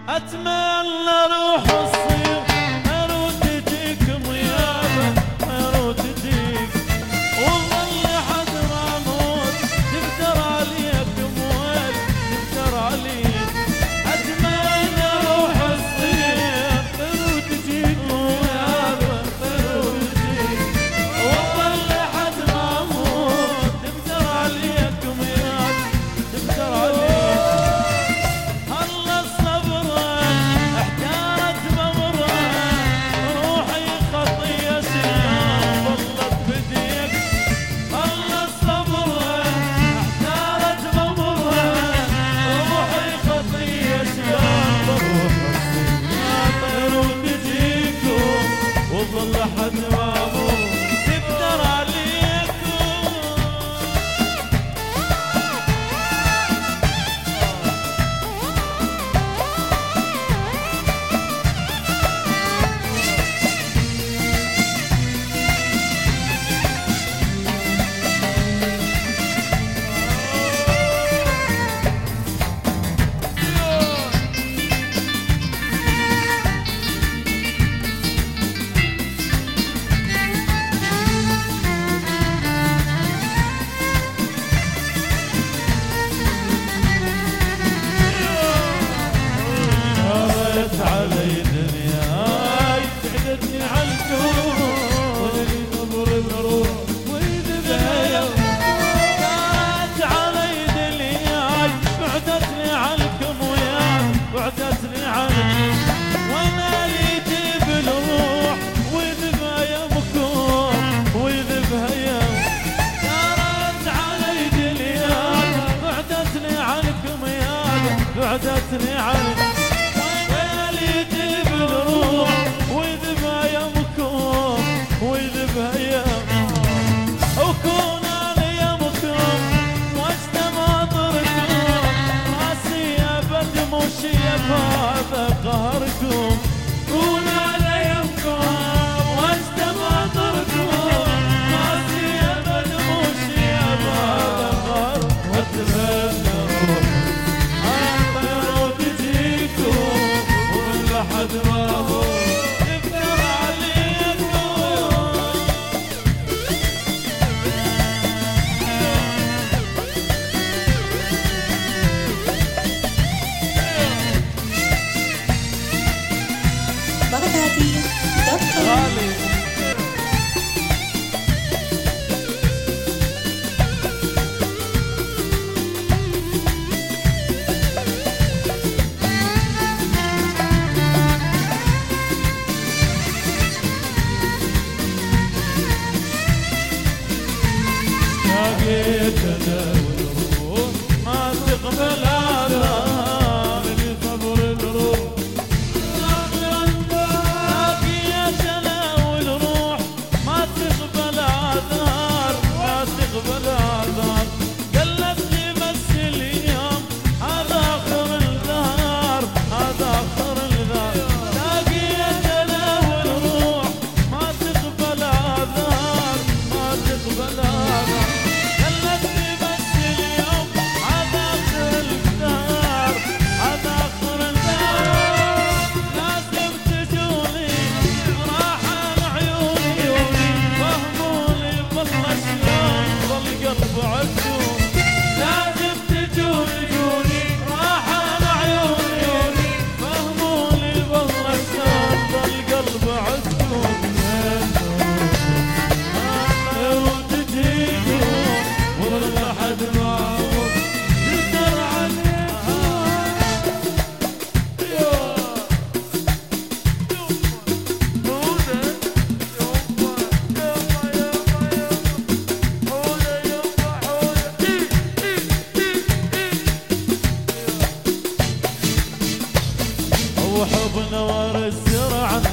اتمنى روح الصيف ارود تجيك ميابه ارود تجيك وظل حد ما اموت تقدر عليك مويل تقدر عليك. اتمنى روح الصيف ارود تجيك ميابه ارود تجيك وظل حد ما اموت تقدر عليك ميابه تقدر عليك. وظل حد ما اموت تقدر عليكم. علي دنياي بعدتني عالكون واللي نظر الروح ويذبها يوم. كانت علي دنياي بعدتني عالكم وياك بعدتني عنك وانا اللي جيب الروح ويذبها يومكم ويذبها يوم. كانت علي دنياي بعدتني عنكم وياك بعدتني عنك يجيب الروح ويذبها يمكم ويذبها يم. وكون انا يمكم واجتمع ضركم راسي ابد مش هذا قهركم. كون انا يمكم واجتمع ضركم راسي ابد مش هذا قهركم. واتمنى روح تجيكم لحد ما هو تقدر عليكم. بغدادي.com لقيت الروح ما تقبل آثار اللي صبر الروح. لقيت الروح ما تقبل آثار ما تقبل آثار. قلبني بس اليوم هذا آخر الدهر هذا آخر الدهر. لقيت الروح ما تقبل آثار ما تقبل آثار. لازم تجوني راح على عيوني فهموني والله شلون ظل قلب عندكم. وتجيكم والله حد ما تقدر عليكم. وحبنا ورا الزرع